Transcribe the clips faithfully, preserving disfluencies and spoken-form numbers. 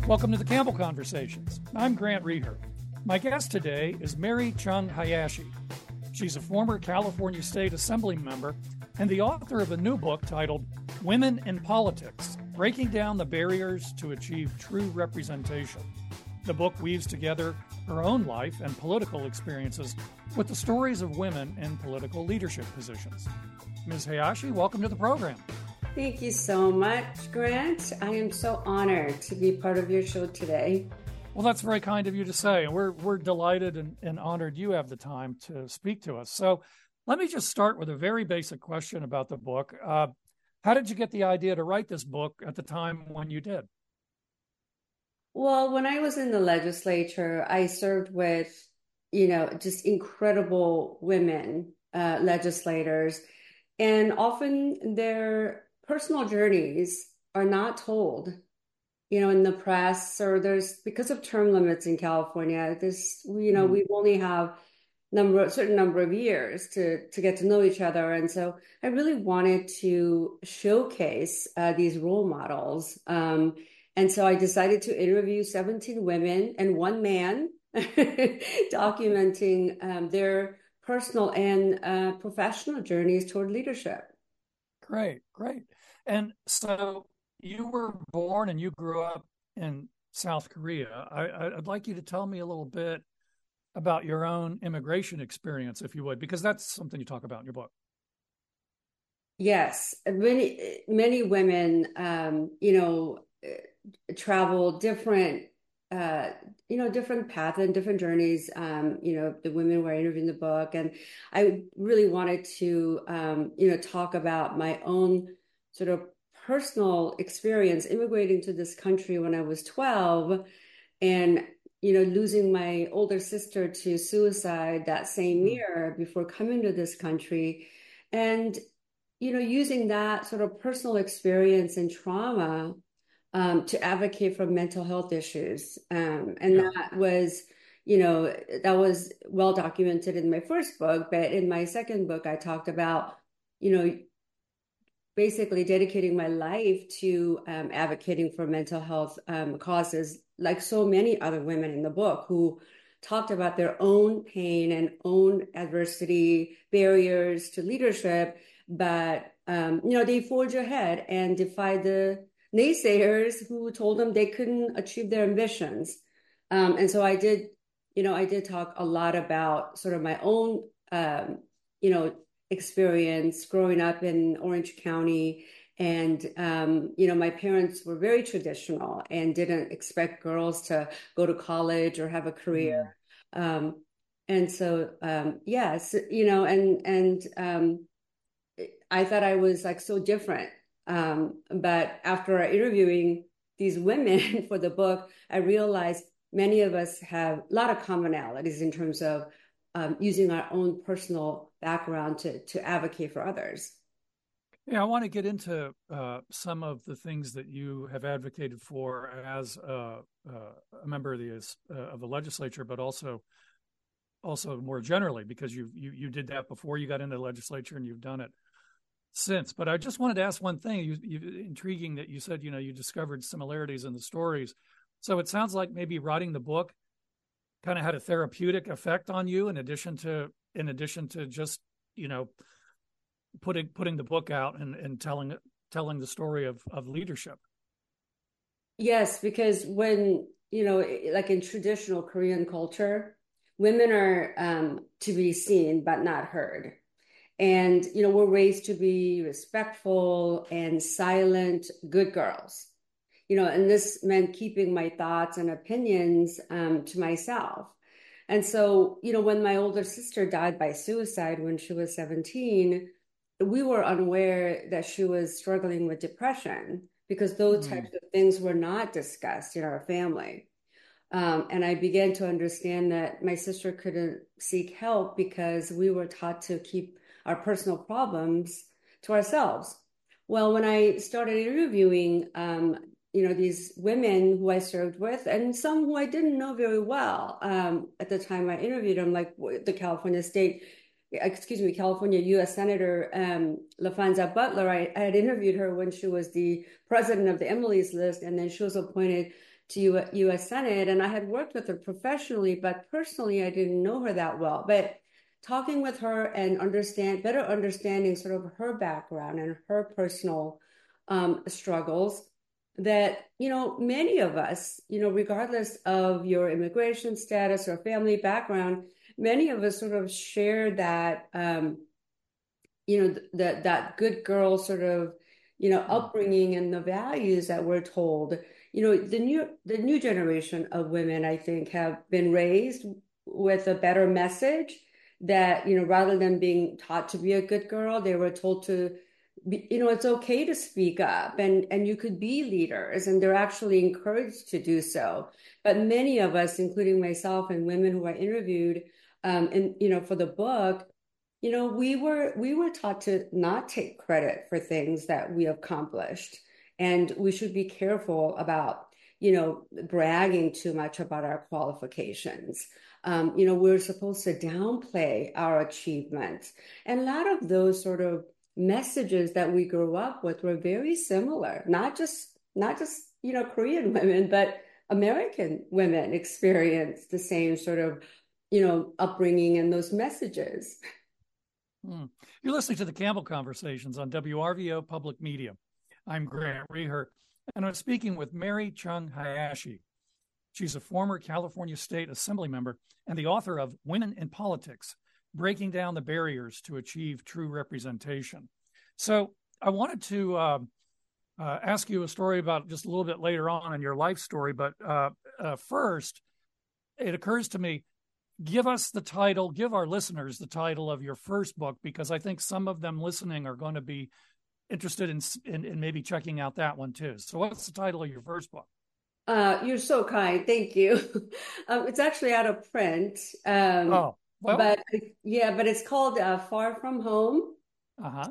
Welcome to the Campbell Conversations. I'm Grant Reher. My guest today is Mary Chung Hayashi. She's a former California State Assembly member and the author of a new book titled Women in Politics, Breaking Down the Barriers to Achieve True Representation. The book weaves together her own life and political experiences with the stories of women in political leadership positions. Miz Hayashi, welcome to the program. Thank you so much, Grant. I am so honored to be part of your show today. Well, that's very kind of you to say. And we're, we're delighted and, and honored you have the time to speak to us. So let me just start with a very basic question about the book. Uh, how did you get the idea to write this book at the time when you did? Well, when I was in the legislature, I served with, you know, just incredible women uh, legislators. And often their personal journeys are not told, you know, in the press, or there's, because of term limits in California, this, you know, mm. we only have number, a certain number of years to, to get to know each other. And so I really wanted to showcase uh, these role models. Um, and so I decided to interview seventeen women and one man documenting um, their personal and uh, professional journeys toward leadership. Great, great. And so you were born and you grew up in South Korea. I, I'd like you to tell me a little bit about your own immigration experience, if you would, because that's something you talk about in your book. Yes, many many women, um, you know, travel different, uh, you know, different paths and different journeys. Um, you know, the women were interviewed in the book, and I really wanted to, um, you know, talk about my own sort of personal experience immigrating to this country when I was twelve, and you know, losing my older sister to suicide that same mm-hmm. year before coming to this country, and you know, using that sort of personal experience and trauma um, to advocate for mental health issues, um, and yeah. that was. You know, that was well documented in my first book, but in my second book, I talked about, you know, basically dedicating my life to um, advocating for mental health um, causes, like so many other women in the book who talked about their own pain and own adversity, barriers to leadership, but, um, you know, they forge ahead and defy the naysayers who told them they couldn't achieve their ambitions. Um, and so I did, you know, I did talk a lot about sort of my own, um, you know, experience growing up in Orange County. And, um, you know, my parents were very traditional and didn't expect girls to go to college or have a career. Mm. Um, and so, um, yes, you know, and, and um, I thought I was like so different. Um, but after interviewing these women for the book, I realized many of us have a lot of commonalities in terms of um, using our own personal background to, to advocate for others. Yeah, I want to get into uh, some of the things that you have advocated for as a, a member of the uh, of the legislature, but also also more generally, because you you you did that before you got into the legislature, and you've done it since. But I just wanted to ask one thing. You, you intriguing that you said, you know, you discovered similarities in the stories. So it sounds like maybe writing the book kind of had a therapeutic effect on you, in addition to in addition to just, you know, putting putting the book out and, and telling telling the story of, of leadership. Yes, because when, you know, like in traditional Korean culture, women are um, to be seen but not heard. And, you know, we're raised to be respectful and silent, good girls. You know, and this meant keeping my thoughts and opinions um, to myself. And so, you know, when my older sister died by suicide when she was seventeen, we were unaware that she was struggling with depression, because those mm. types of things were not discussed in our family. Um, and I began to understand that my sister couldn't seek help because we were taught to keep our personal problems to ourselves. Well, when I started interviewing, um, you know, these women who I served with, and some who I didn't know very well um, at the time I interviewed them, like the California State, excuse me, California U S Senator um, LaFonza Butler. I, I had interviewed her when she was the president of the Emily's List, and then she was appointed to U S Senate, and I had worked with her professionally, but personally, I didn't know her that well. But talking with her and understand better understanding sort of her background and her personal um, struggles, that, you know, many of us, you know, regardless of your immigration status or family background, many of us sort of share that, um, you know, that that good girl sort of, you know, upbringing and the values that we're told. You know, the new the new generation of women, I think, have been raised with a better message that, you know, rather than being taught to be a good girl, they were told to be, you know, it's okay to speak up and and you could be leaders, and they're actually encouraged to do so. But many of us, including myself and women who I interviewed, um, and you know, for the book, you know, we were we were taught to not take credit for things that we accomplished, and we should be careful about, you know, bragging too much about our qualifications. Um, you know, we're supposed to downplay our achievements, and a lot of those sort of messages that we grew up with were very similar. Not just not just you know Korean women, but American women experienced the same sort of, you know, upbringing and those messages. Hmm. You're listening to the Campbell Conversations on W R V O Public Media. I'm Grant Reher, and I'm speaking with Mary Chung Hayashi. She's a former California State Assembly member and the author of Women in Politics, Breaking Down the Barriers to Achieve True Representation. So I wanted to uh, uh, ask you a story about just a little bit later on in your life story, but uh, uh, first, it occurs to me, give us the title, give our listeners the title of your first book, because I think some of them listening are going to be interested in, in, in maybe checking out that one too. So what's the title of your first book? Uh, you're so kind. Thank you. um, it's actually out of print. Um, Oh, well, but yeah, but it's called uh, Far From Home, uh-huh.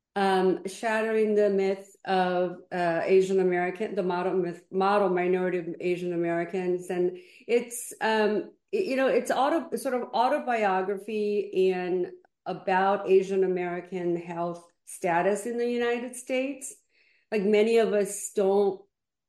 um, Shattering the Myth of uh, Asian American, the model myth, model minority of Asian Americans. And it's, um, it, you know, it's auto, it's sort of autobiography and about Asian American health status in the United States. Like many of us don't,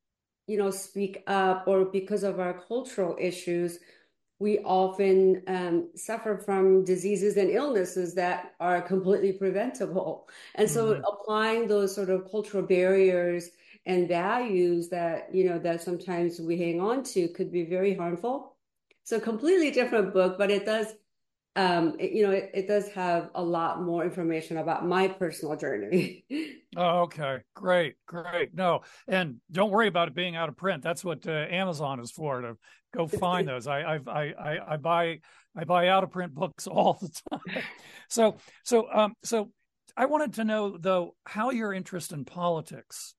you know, speak up, or because of our cultural issues, we often um, suffer from diseases and illnesses that are completely preventable. And so Mm-hmm. applying those sort of cultural barriers and values that, you know, that sometimes we hang on to could be very harmful. So completely different book, but it does, um, it, you know, it, it does have a lot more information about my personal journey. Oh, okay, great, great. No, and don't worry about it being out of print. That's what uh, Amazon is for, to go find those. I, I, I, I buy, I buy out of print books all the time. So, so, um, so, I wanted to know though how your interest in politics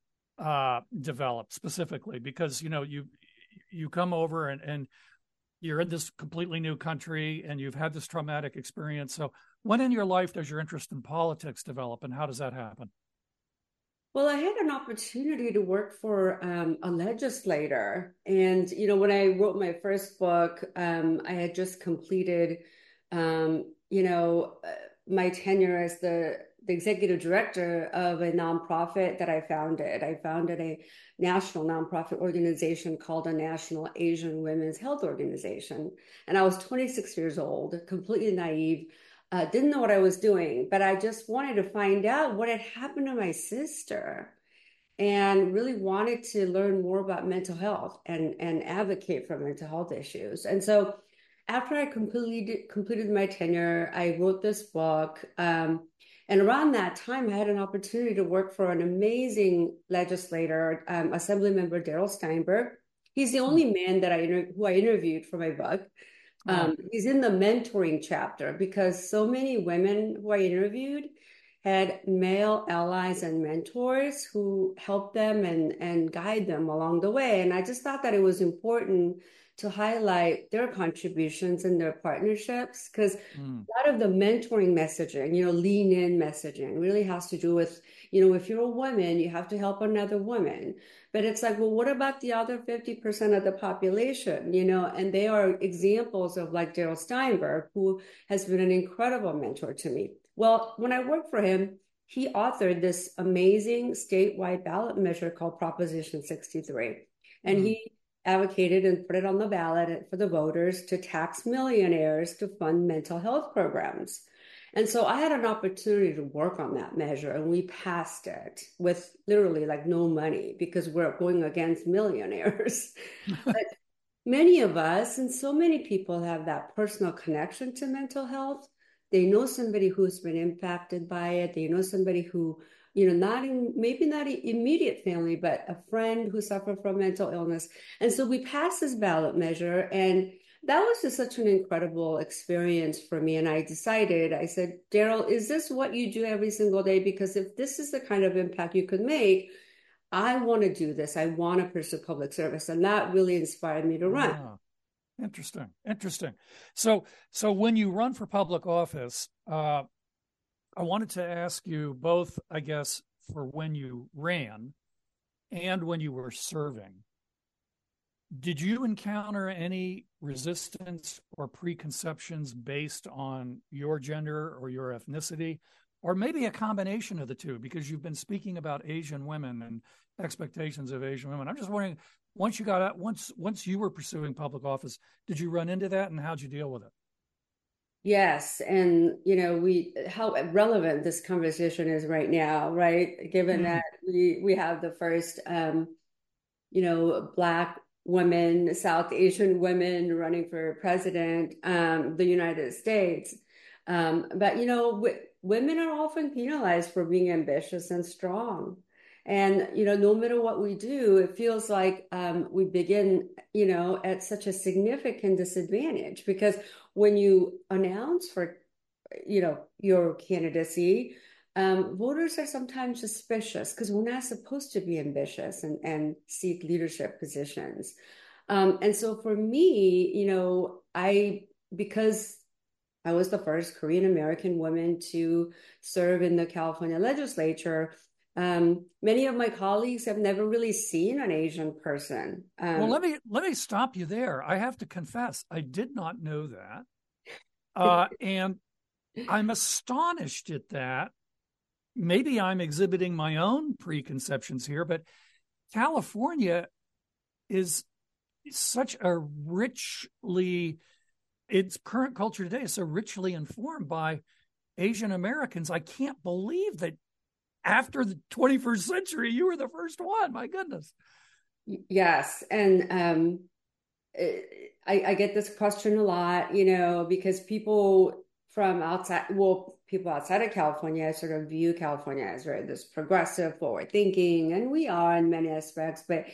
uh, developed specifically, because you know you you come over and and you're in this completely new country and you've had this traumatic experience. So, when in your life does your interest in politics develop, and how does that happen? Well, I had an opportunity to work for um, a legislator. And, you know, when I wrote my first book, um, I had just completed, um, you know, uh, my tenure as the, the executive director of a nonprofit that I founded. I founded a national nonprofit organization called the National Asian Women's Health Organization. And I was twenty-six years old, completely naive. Uh, didn't know what I was doing, but I just wanted to find out what had happened to my sister, and really wanted to learn more about mental health and, and advocate for mental health issues. And so after I completed, completed my tenure, I wrote this book. Um, and around that time, I had an opportunity to work for an amazing legislator, um, Assemblymember Darrell Steinberg. He's the only man that I inter- who I interviewed for my book. Um, he's in the mentoring chapter because so many women who I interviewed had male allies and mentors who helped them and, and guide them along the way. And I just thought that it was important to highlight their contributions and their partnerships, because Mm. a lot of the mentoring messaging, you know, lean in messaging really has to do with, you know, if you're a woman, you have to help another woman. But it's like, well, what about the other fifty percent of the population, you know? And they are examples of like Darrell Steinberg, who has been an incredible mentor to me. Well, when I worked for him, he authored this amazing statewide ballot measure called Proposition sixty-three. And mm. he advocated and put it on the ballot for the voters to tax millionaires to fund mental health programs. And so I had an opportunity to work on that measure, and we passed it with literally like no money because we're going against millionaires. But many of us, and so many people, have that personal connection to mental health. They know somebody who's been impacted by it. They know somebody who, you know, not in, maybe not immediate family, but a friend who suffered from mental illness. And so we passed this ballot measure, and that was just such an incredible experience for me. And I decided, I said, Daryl, is this what you do every single day? Because if this is the kind of impact you could make, I want to do this. I want to pursue public service. And that really inspired me to run. Ah, interesting. Interesting. So, so when you run for public office, uh, I wanted to ask you both, I guess, for when you ran and when you were serving. Did you encounter any resistance or preconceptions based on your gender or your ethnicity, or maybe a combination of the two? Because you've been speaking about Asian women and expectations of Asian women. I'm just wondering, once you got out, once once you were pursuing public office, did you run into that, and how'd you deal with it? Yes, and you know, we how relevant this conversation is right now, right? Given Mm. that we we have the first, um, you know, Black women, South Asian women running for president, um, of the United States. Um, but, you know, w women are often penalized for being ambitious and strong. And, you know, no matter what we do, it feels like um, we begin, you know, at such a significant disadvantage because when you announce for, you know, your candidacy, um, voters are sometimes suspicious because we're not supposed to be ambitious and, and seek leadership positions. Um, and so for me, you know, I, because I was the first Korean American woman to serve in the California legislature, um, many of my colleagues have never really seen an Asian person. Um, Well, let me let me stop you there. I have to confess, I did not know that, uh, and I'm astonished at that. Maybe I'm exhibiting my own preconceptions here, but California is such a richly, its current culture today is so richly informed by Asian Americans. I can't believe that after the twenty-first century, you were the first one. My goodness. Yes. And um, I, I get this question a lot, you know, because people from outside, well, people outside of California sort of view California as right, this progressive, forward thinking, and we are in many aspects. But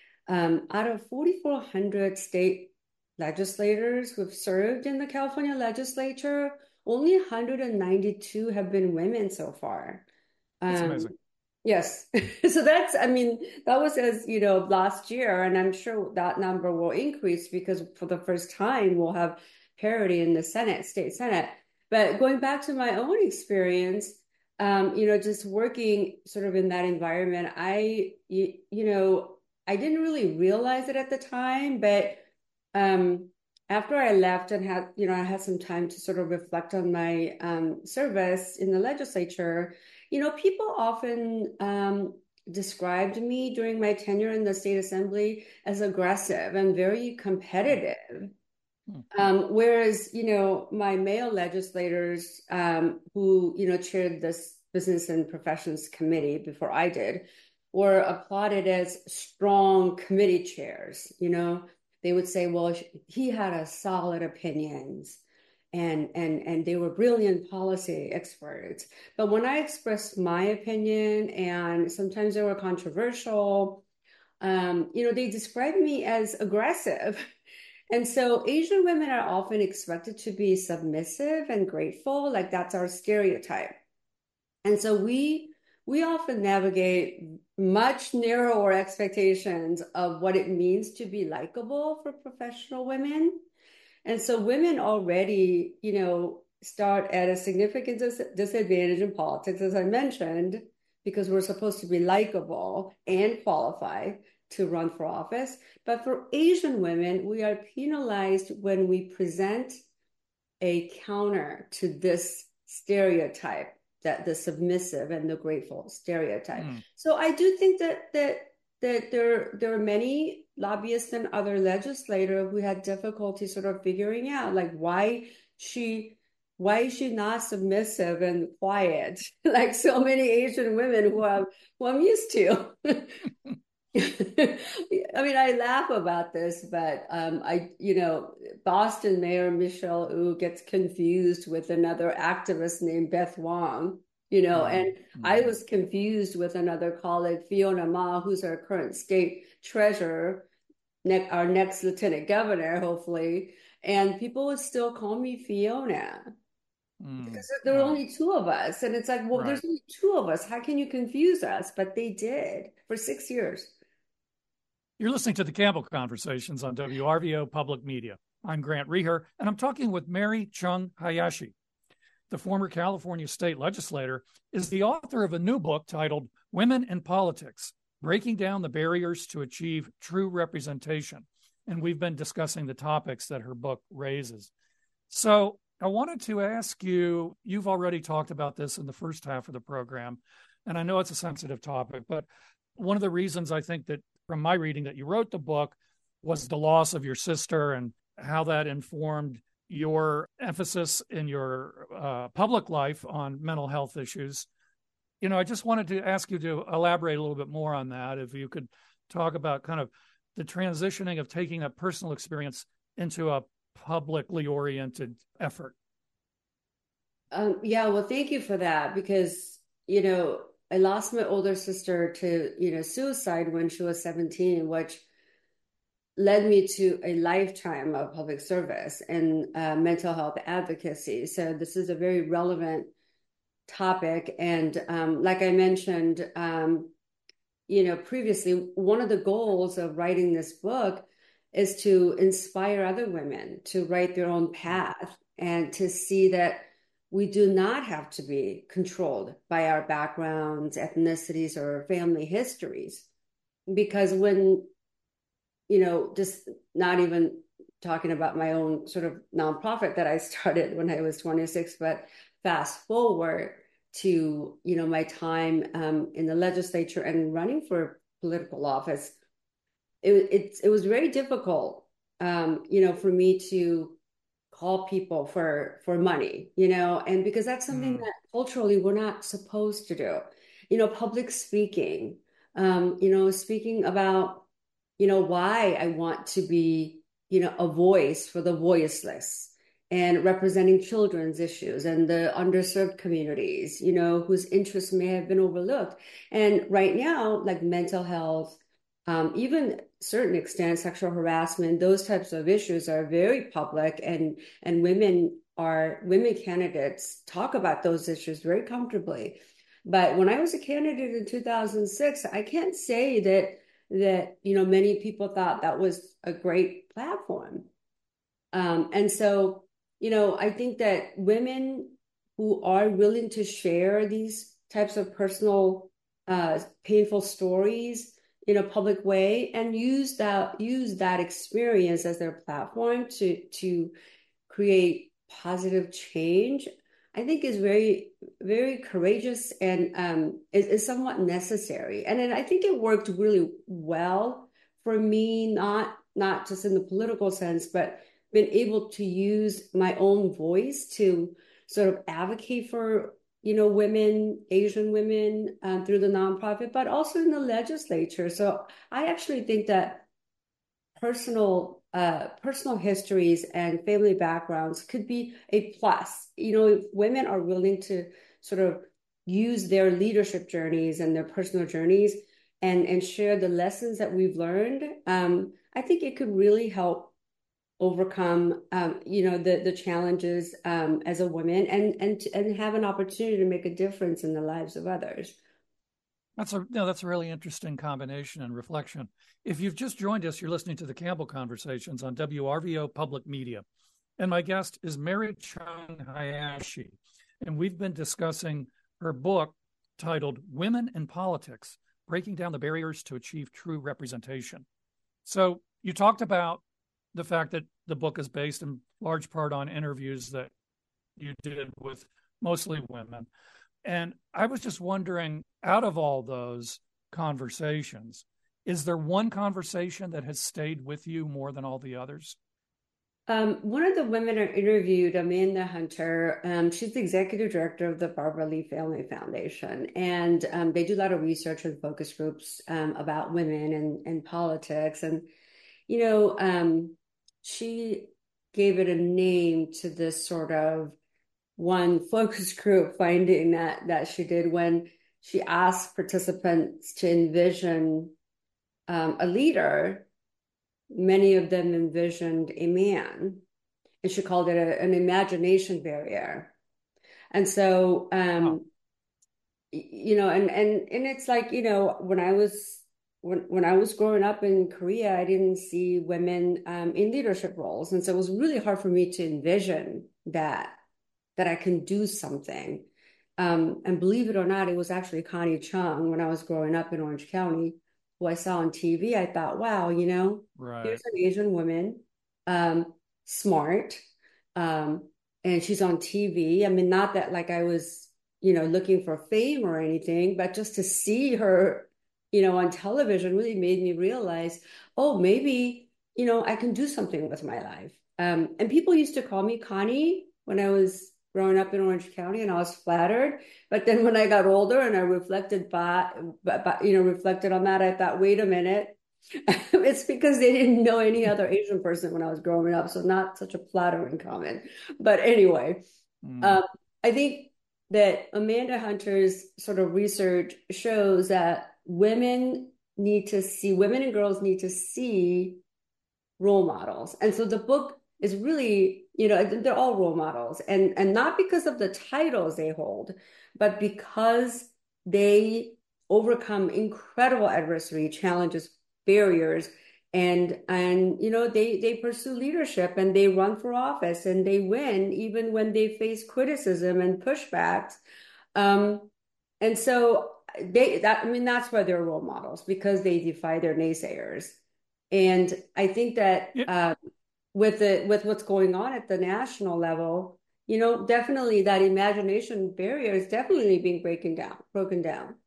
um, out of forty-four hundred state legislators who've served in the California legislature, only one hundred ninety-two have been women so far. That's Um, amazing. yes. So that's, I mean, that was as, you know, last year, and I'm sure that number will increase because for the first time we'll have parity in the Senate, state Senate. But going back to my own experience, um, you know, just working sort of in that environment, I, you, you know, I didn't really realize it at the time, but um, after I left and had, you know, I had some time to sort of reflect on my um, service in the legislature. You know, people often um, described me during my tenure in the state assembly as aggressive and very competitive. Mm-hmm. Um, whereas, you know, my male legislators um, who, you know, chaired this Business and Professions Committee before I did were applauded as strong committee chairs. You know, they would say, well, he had a solid opinions and and and they were brilliant policy experts. But when I expressed my opinion, and sometimes they were controversial, um, you know, they described me as aggressive. And so Asian women are often expected to be submissive and grateful, like that's our stereotype. And so we we often navigate much narrower expectations of what it means to be likable for professional women. And so women already, you know, start at a significant dis disadvantage in politics, as I mentioned, because we're supposed to be likable and qualified to run for office. But for Asian women, we are penalized when we present a counter to this stereotype, that the submissive and the grateful stereotype. Mm. So I do think that that that there there are many lobbyists and other legislators who had difficulty sort of figuring out like why she why is she not submissive and quiet like so many Asian women who I'm who I'm used to. I mean, I laugh about this, but um, I, you know, Boston Mayor Michelle Wu gets confused with another activist named Beth Wong, you know, mm-hmm. and mm-hmm. I was confused with another colleague, Fiona Ma, who's our current state treasurer, ne- our next lieutenant governor, hopefully, and people would still call me Fiona. Mm, because there were uh, only two of us. And it's like, well, right. There's only two of us. How can you confuse us? But they did for six years. You're listening to the Campbell Conversations on W R V O Public Media. I'm Grant Reher, and I'm talking with Mary Chung Hayashi. The former California state legislator is the author of a new book titled Women in Politics, Breaking Down the Barriers to Achieve True Representation. And we've been discussing the topics that her book raises. So I wanted to ask you, you've already talked about this in the first half of the program, and I know it's a sensitive topic, but one of the reasons I think that from my reading that you wrote the book was the loss of your sister and how that informed your emphasis in your uh, public life on mental health issues. You know, I just wanted to ask you to elaborate a little bit more on that. If you could talk about kind of the transitioning of taking a personal experience into a publicly oriented effort. Um, yeah, well, thank you for that, because, you know, I lost my older sister to, you know, suicide when she was seventeen, which led me to a lifetime of public service and uh, mental health advocacy. So this is a very relevant topic. And um, like I mentioned, um, you know, previously, one of the goals of writing this book is to inspire other women to write their own path and to see that we do not have to be controlled by our backgrounds, ethnicities, or family histories. Because when, you know, just not even talking about my own sort of nonprofit that I started when I was twenty-six, but fast forward to, you know, my time um, in the legislature and running for political office, it, it, it was very difficult, um, you know, for me to call people for for money, you know, and because that's something mm. that culturally we're not supposed to do, you know, public speaking, um, you know, speaking about, you know, why I want to be, you know, a voice for the voiceless and representing children's issues and the underserved communities, you know, whose interests may have been overlooked. And right now, like mental health, Um, even certain extent, sexual harassment, those types of issues are very public, and and women are women candidates talk about those issues very comfortably. But when I was a candidate in two thousand six, I can't say that that you know many people thought that was a great platform. Um, and so, you know, I think that women who are willing to share these types of personal, uh, painful stories in a public way and use that use that experience as their platform to to create positive change, I think is very, very courageous and um, is, is somewhat necessary. And then I think it worked really well for me, not not just in the political sense, but been able to use my own voice to sort of advocate for, you know, women, Asian women um, through the nonprofit, but also in the legislature. So I actually think that personal uh, personal histories and family backgrounds could be a plus. You know, if women are willing to sort of use their leadership journeys and their personal journeys and, and share the lessons that we've learned, um, I think it could really help overcome, um, you know, the the challenges um, as a woman and and and have an opportunity to make a difference in the lives of others. That's a no, that's a really interesting combination and reflection. If you've just joined us, you're listening to the Campbell Conversations on W R V O Public Media, and my guest is Mary Chung Hayashi, and we've been discussing her book titled "Women in Politics: Breaking Down the Barriers to Achieve True Representation." So you talked about the fact that the book is based in large part on interviews that you did with mostly women. And I was just wondering, out of all those conversations, Is there one conversation that has stayed with you more than all the others? Um, one of the women I interviewed, Amanda Hunter, um, she's the executive director of the Barbara Lee Family Foundation, and um, they do a lot of research and focus groups um, about women and, and politics. And you know, um, she gave it a name to this sort of one focus group finding that that she did when she asked participants to envision um, a leader. Many of them envisioned a man, and she called it a, an imagination barrier. And so, um, Wow. you know, and and and it's like, you know, when I was when when I was growing up in Korea, I didn't see women um, in leadership roles, and so it was really hard for me to envision that that I can do something. Um, and believe it or not, it was actually Connie Chung when I was growing up in Orange County, who I saw on T V. I thought, wow, you know, Right. here's an Asian woman, um, smart, um, and she's on T V. I mean, not that like I was, you know, looking for fame or anything, but just to see her, you know, on television really made me realize, oh, maybe, you know, I can do something with my life. Um, and people used to call me Connie when I was growing up in Orange County, and I was flattered. But then when I got older and I reflected by, by you know, reflected on that, I thought, wait a minute. It's because they didn't know any other Asian person when I was growing up. So not such a flattering comment. But anyway, Mm. um, I think that Amanda Hunter's sort of research shows that women need to see, women and girls need to see role models. And so the book is really, you know, they're all role models. And, and not because of the titles they hold, but because they overcome incredible adversity, challenges, barriers, and and you know they they pursue leadership and they run for office and they win even when they face criticism and pushbacks. Um, and so they that I mean that's why they're role models, because they defy their naysayers. And I think that Yeah. uh, with the with what's going on at the national level, you know, definitely that imagination barrier is definitely being breaking down, broken down.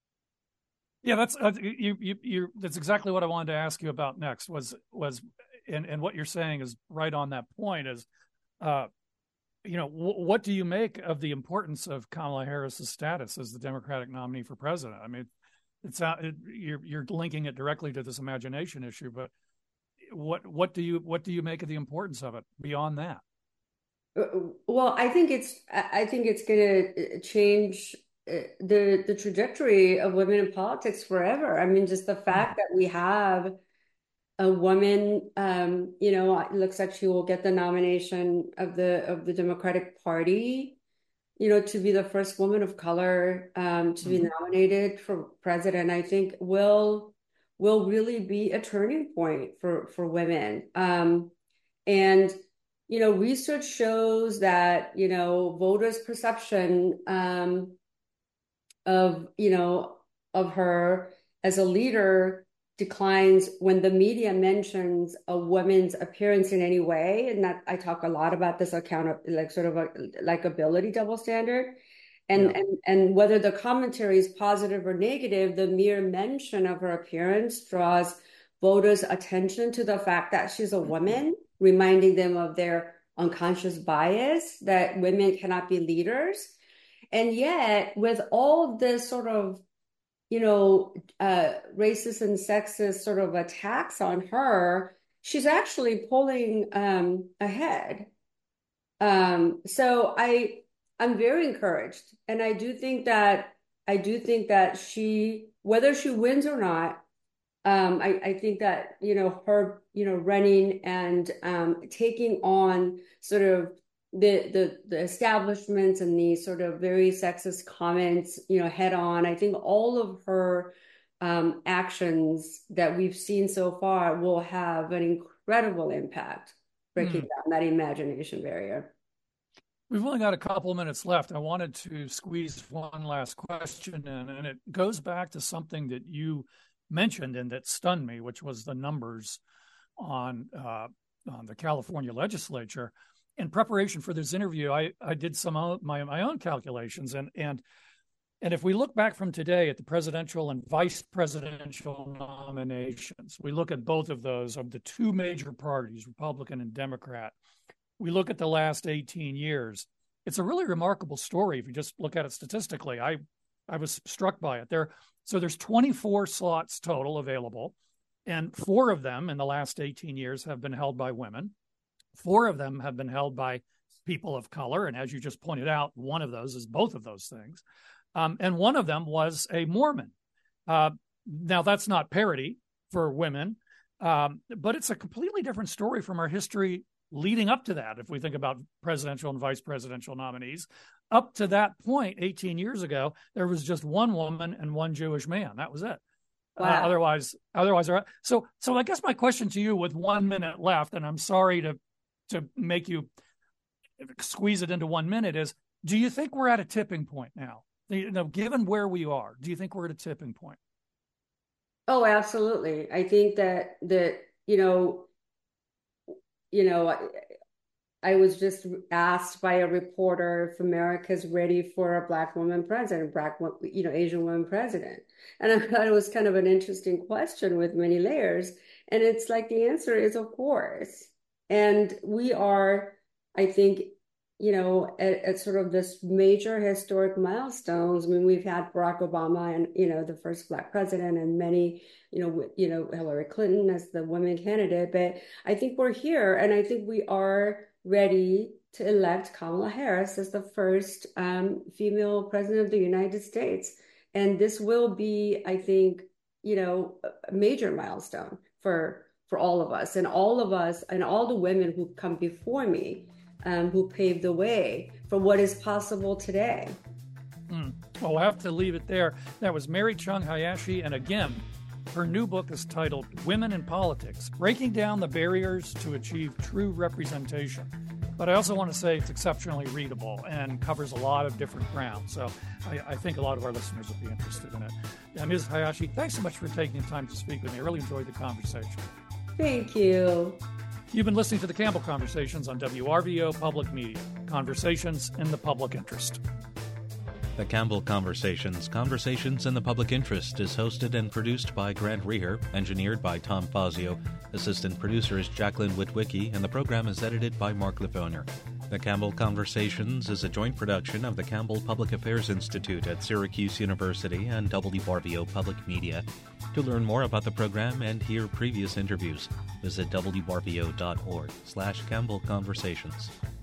Yeah, that's uh, you, you, you. That's exactly what I wanted to ask you about next. Was was, and and what you're saying is right on that point. Is, uh, you know, w- what do you make of the importance of Kamala Harris's status as the Democratic nominee for president? I mean, it's not it, you're you're linking it directly to this imagination issue, but what what do you what do you make of the importance of it beyond that? Well, I think it's I think it's going to change uh, the the trajectory of women in politics forever. I mean, just the fact that we have a woman, um, you know, it looks like she will get the nomination of the of the Democratic Party, you know, to be the first woman of color um, to be Mm-hmm. nominated for president. I think will will really be a turning point for for women. Um, and you know, research shows that you know voters' perception um, of you know of her as a leader declines when the media mentions a woman's appearance in any way. And that I talk a lot about this account of like sort of a likability double standard. And, Yeah. and and whether the commentary is positive or negative, the mere mention of her appearance draws voters' attention to the fact that she's a woman, reminding them of their unconscious bias that women cannot be leaders. And yet, with all this sort of, you know, uh, racist and sexist sort of attacks on her, she's actually pulling um, ahead. Um, so I, I'm very encouraged, and I do think that I do think that she, whether she wins or not, um, I, I think that, you know, her, you know, running and um, taking on sort of the, the the establishments and these sort of very sexist comments, you know, head on. I think all of her um, actions that we've seen so far will have an incredible impact breaking Mm. down that imagination barrier. We've only got a couple of minutes left. I wanted to squeeze one last question in, and it goes back to something that you mentioned and that stunned me, which was the numbers on uh, on the California legislature. In preparation for this interview, I, I did some of my my own calculations, and and And if we look back from today at the presidential and vice presidential nominations, we look at both of those of the two major parties, Republican and Democrat. We look at the last eighteen years. It's a really remarkable story if you just look at it statistically. I, I was struck by it. There, so there's twenty-four slots total available, and four of them in the last eighteen years have been held by women. Four of them have been held by people of color, and as you just pointed out, one of those is both of those things. Um, and one of them was a Mormon. Uh, now, that's not parity for women, um, but it's a completely different story from our history leading up to that. If we think about presidential and vice presidential nominees, up to that point, eighteen years ago, there was just one woman and one Jewish man. That was it. Wow. Uh, otherwise, otherwise, so so I guess my question to you, with one minute left, and I'm sorry to to make you squeeze it into one minute, is: do you think we're at a tipping point now? You know, given where we are, do you think we're at a tipping point? Oh, absolutely. I think that that you know, you know, I, I was just asked by a reporter if America's ready for a Black woman president, Black, you know, Asian woman president, and I thought it was kind of an interesting question with many layers. And it's like the answer is, of course. And we are, I think, you know, at, at sort of this major historic milestones. I mean, we've had Barack Obama and, you know, the first Black president, and many, you know, you know, Hillary Clinton as the woman candidate. But I think we're here, and I think we are ready to elect Kamala Harris as the first um, female president of the United States. And this will be, I think, you know, a major milestone for for all of us, and all of us, and all the women who come before me, Um, who paved the way for what is possible today. Mm. Well, we'll have to leave it there. That was Mary Chung Hayashi, and again, her new book is titled Women in Politics, Breaking Down the Barriers to Achieve True Representation. But I also want to say it's exceptionally readable and covers a lot of different ground. So I, I think a lot of our listeners will be interested in it. Yeah, Miz Hayashi, thanks so much for taking the time to speak with me. I really enjoyed the conversation. Thank you. You've been listening to the Campbell Conversations on W R V O Public Media, conversations in the public interest. The Campbell Conversations, Conversations in the Public Interest, is hosted and produced by Grant Reher, engineered by Tom Fazio, assistant producer is Jacqueline Witwicki, and the program is edited by Mark Lefauner. The Campbell Conversations is a joint production of the Campbell Public Affairs Institute at Syracuse University and W R V O Public Media. To learn more about the program and hear previous interviews, visit W R V O dot org slash Campbell Conversations.